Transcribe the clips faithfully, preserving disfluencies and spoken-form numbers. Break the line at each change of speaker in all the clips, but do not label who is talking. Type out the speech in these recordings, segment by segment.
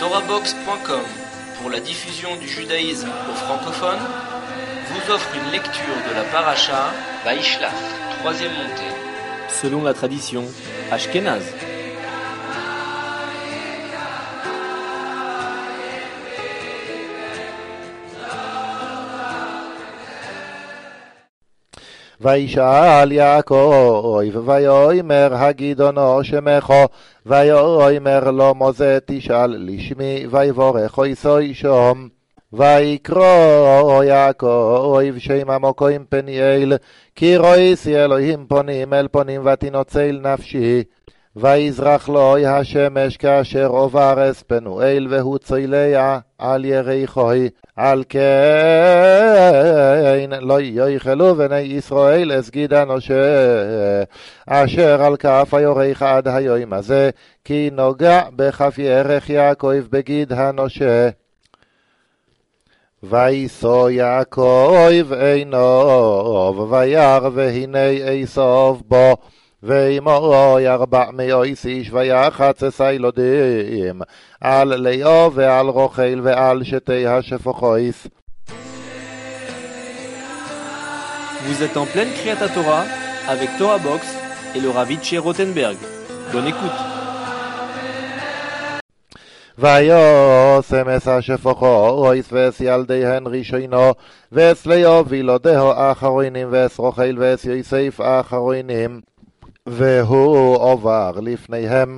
Torabox point com, pour la diffusion du judaïsme aux francophones, vous offre une lecture de la paracha Vaishlach, troisième montée.
Selon la tradition ashkénaze.
וישאל יעקב ויאמר הגדעונו שמך ויאמר לו מזה תשאל לשמי ויברך אויסוי שום ויקרא יעקב שם המקום פניאל כי ראיתי אלוהים פונים אל פונים ותנוצל נפשי ויזרח לו השמש כאשר עוברס פנואל והוא צילע על יריחוי על כן לא יאכלו בני ישראל את גיד הנושה אשר על כף היורך עד היום הזה כי נוגע בכף ירך יעקב בגיד הנושה וישא יעקב עיניו וירא והנה עשיו בו ועמו ארבע מאות איש ויחצץ הילדים על לאה ועל רחל ועל שתי השפחות.
Vous êtes en pleine Kriyat Torah avec Torah Box et le Rav Itcher Rothenberg. Bonne écoute.
וישם את השפחות ואת ילדיהן ראשונו ואת לאה וילדיה האחרונים ואת רחל ואת יוסף האחרונים והוא עובר לפניהם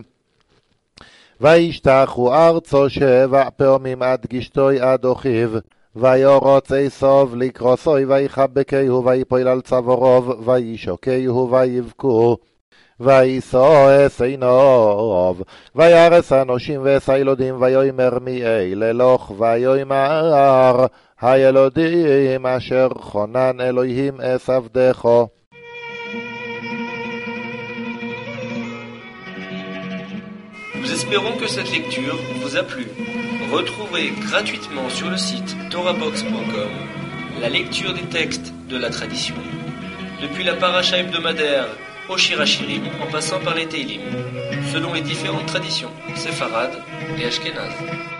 וישתחו ארצו שבע פעמים עד גשתוי עד אחיו וירוץ עשיו לקרוסוי ויחבקהו ויפול על צווארו וישוקהו ויבכו וישא את עיניו וירס אנשים ואת הילדים ויאמר מי אלה לך ויאמר הילדים אשר חונן אלוהים את עבדך.
Nous espérons que cette lecture vous a plu. Retrouvez gratuitement sur le site Torabox point com la lecture des textes de la tradition, depuis la paracha hebdomadaire au Shir Hashirim en passant par les Teilim, selon les différentes traditions séfarades et ashkénazes.